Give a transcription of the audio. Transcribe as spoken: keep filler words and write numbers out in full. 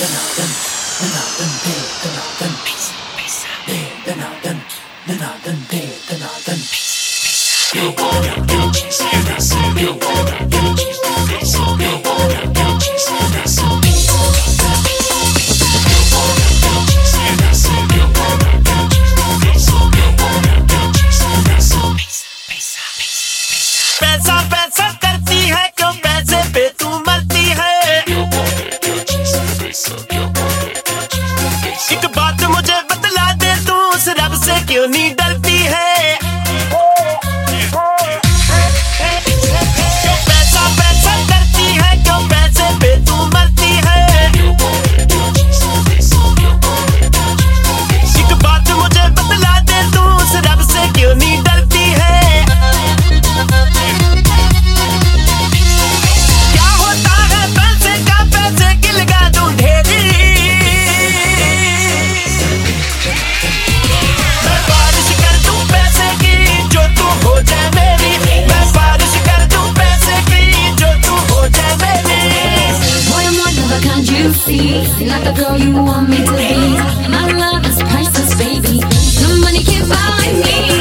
पैसा पैसा करती है क्यों, पैसे पे तू मरती है। एक बात मुझे बतला दे, तू उस रब से क्यों नहीं डरती है। क्यों पैसा पैसा करती है, क्यों पैसे पे तू मरती है। एक बात मुझे बतला दे, तू उस रब से क्यों नहीं डरती है। Not the girl you want me to be. My love is priceless, baby. No money can buy me.